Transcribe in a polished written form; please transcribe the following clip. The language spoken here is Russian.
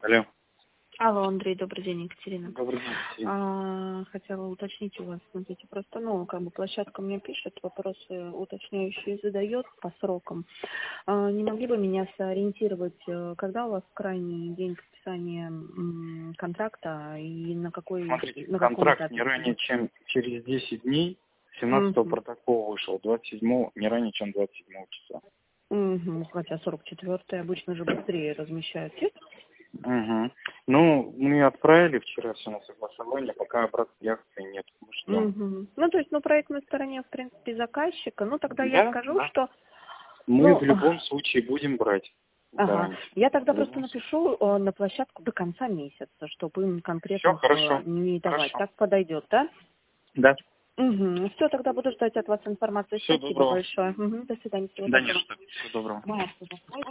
Алло. Алло, Андрей, добрый день, Екатерина. Добрый день, Екатерина. Хотела уточнить у вас, смотрите, просто, площадка мне пишет, вопросы уточняющие задает по срокам. Не могли бы меня сориентировать, когда у вас крайний день подписания контракта и на какой... Смотрите, на каком контракт этапе? не ранее, чем через 10 дней. 17-го протокол вышел, 27-го, не ранее, чем 27 числа. Хотя 44-й обычно же быстрее размещают. Угу. Ну, мы отправили вчера все на согласование, пока обратной реакции нет. То есть, проектной стороне, в принципе, заказчика. Тогда я скажу, что... Мы в любом случае будем брать. Ага. Я тогда просто напишу на площадку до конца месяца, чтобы им конкретно не давать. Так подойдет, да? Да. Все, тогда буду ждать от вас информации. Всего Спасибо доброго. большое. До свидания. Да, не что. Всего доброго.